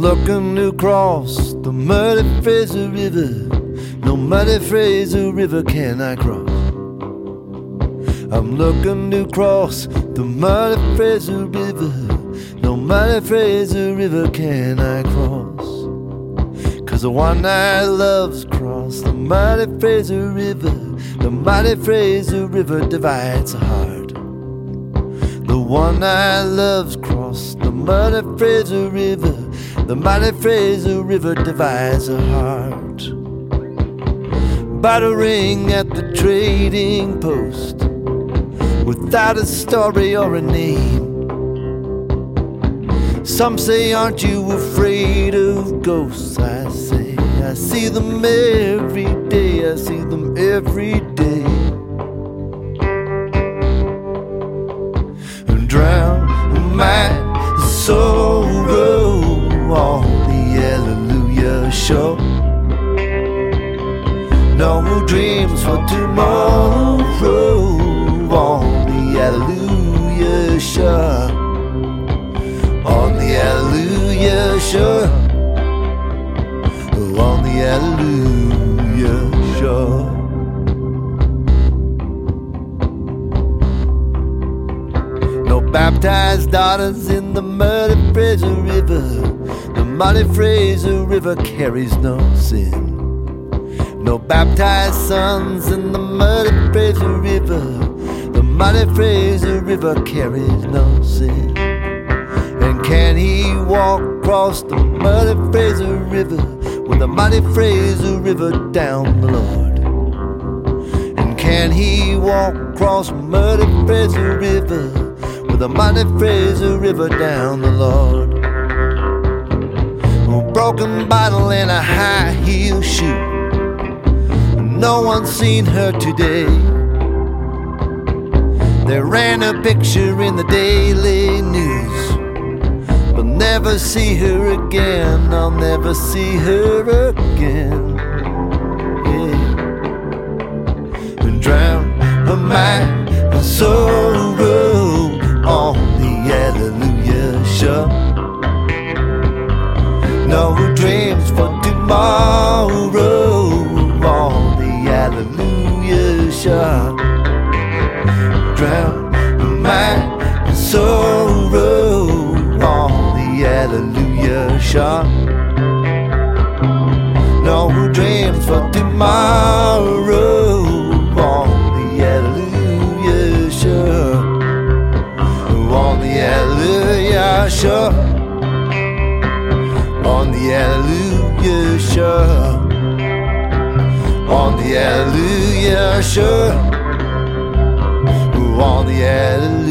looking to cross the muddy Fraser River. No muddy Fraser River can I cross. I'm looking to cross the muddy Fraser River. No muddy Fraser River can I cross. 'Cause the one I love's crossed the muddy Fraser River. The mighty Fraser River divides a heart. The one I love's crossed the muddy Fraser River. The mighty Fraser River divides a heart. Battering at the trading post without a story or a name. Some say, aren't you afraid of ghosts? I say, I see them every day. I see them every day. And drown my sorrow on the Hallelujah shore. No dreams for tomorrow on the Hallelujah shore. On the Hallelujah shore. On the Hallelujah shore. No baptized daughters in the muddy Fraser River. The muddy Fraser River carries no sin. No baptized sons in the muddy Fraser River. The muddy Fraser River carries no sin. And can he walk across the muddy Fraser River with the mighty Fraser River down the Lord? And can he walk across muddy Fraser River with the mighty Fraser River down the Lord? A broken bottle and a high heel shoe. No one's seen her today. They ran a picture in the Daily News, but never see her again. I'll never see her again. Yeah. And drown her mind and sorrow on the Hallelujah shore. No dreams for tomorrow on the Hallelujah shore. Drown her mind and sorrow on the Hallelujah shore. No dreams for tomorrow on the Hallelujah shore. On the Hallelujah shore. On the Hallelujah shore. On the Hallelujah shore. On the Hallelujah